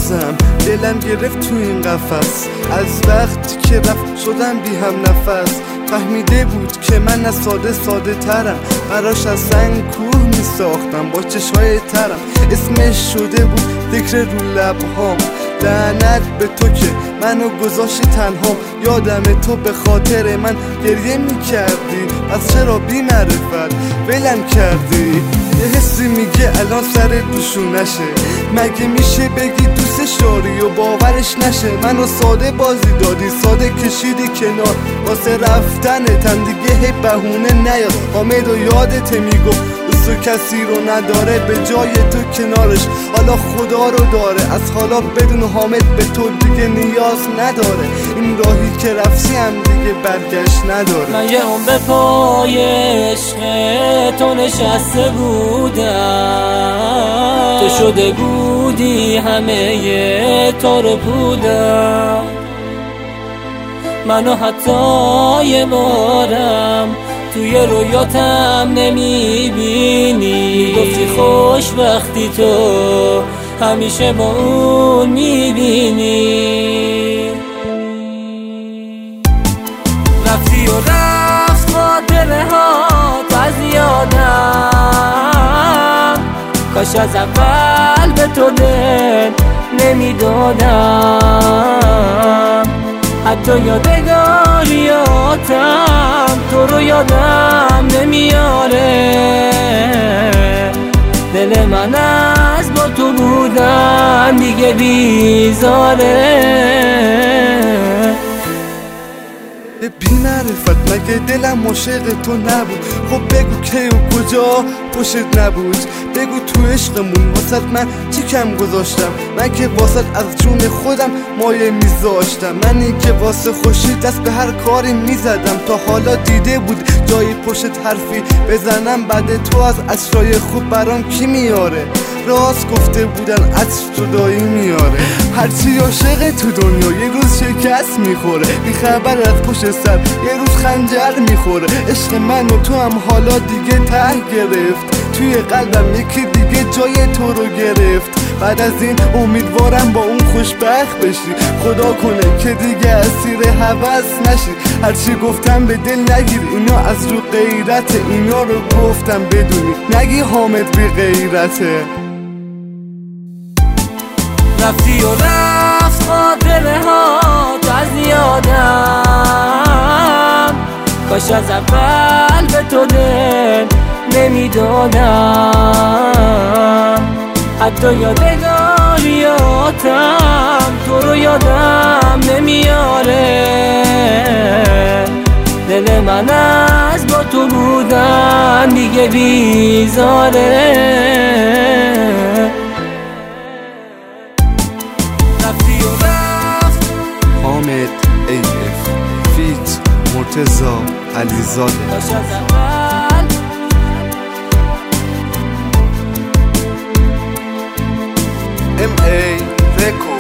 بازم دلم گرفت تو این قفس، از وقتی که رفت شدم بی هم نفس. فهمیده بود که من از ساده ترم، براش از سنگ کوه می ساختم با چشمای ترم. اسمش شده بود ذکر رو لبهام، لعنت به تو که منو گذاشتی تنهام. یادم تو به خاطر من گریه می کردی، پس چرا بی معرفت ولم کردی؟ یه حسی میگه الان سر دوشونشه، مگه میشه بگی دوستش داری و باورش نشه؟ منو ساده بازی دادی، ساده کشیدی کنار، واسه رفتنتم دیگه هی بهونه نیاد. حامد و یادت میگفت دوستو کسی رو نداره به جای تو کنارش، حالا خدا رو داره. از حالا بدون حامد به تو دیگه نیاز نداره، این راهی که رفتی هم دیگه برگشت نداره. من یه عمر پای عشق تو نشسته بودم، تو شده بودی همه تار و پودم. منو حتی یه بارم توی رویاتم نمیبینی، گفتی خوشبختی تو همیشه با اون میبینی. رفتی و رفت خاطره ها از یادم، کاش از اول به تو دل نمیدادم. حتی یادگاریاتم تو رو یادم نمیاره، دل من از با تو بودن دیگه بیزاره. بی معرفت مگه دلم عاشق تو نبود؟ خب بگو کی و کجا پشت نبود؟ بگو تو عشقمون واسط من چی کم گذاشتم؟ من که واسط از جون خودم مایه میذاشتم، منی که واسه خوشی دست به هر کاری میزدم. تا حالا دیده بود جایی پشت حرفی بزنم؟ بعد تو از عطرای خوب برام کی میاره؟ راست گفته بودن عطر جدایی میاره. هرچی عاشق تو دنیا یه روز شکست میخوره، بی خبر از پشت سر یه روز خنجر میخوره. عشق من و تو هم حالا دیگه ته گرفت، توی قلبم یکی دیگه جای تو رو گرفت. بعد از این امیدوارم با اون خوشبخت بشی، خدا کنه که دیگه اسیر هوس نشی. هرچی گفتم به دل نگیر، اینا از رو غیرت، اینا رو گفتم بدونی نگی حامد بی غیرته. رفتی و رفت خاطره ها از یادم، کاش از اول به تو دل نمیدادم. حتی یادگاریاتم تو رو یادم نمیاره، دل من از با تو بودن دیگه بیزاره. حامد AF فیت مرتضی علیزاده. MA Record.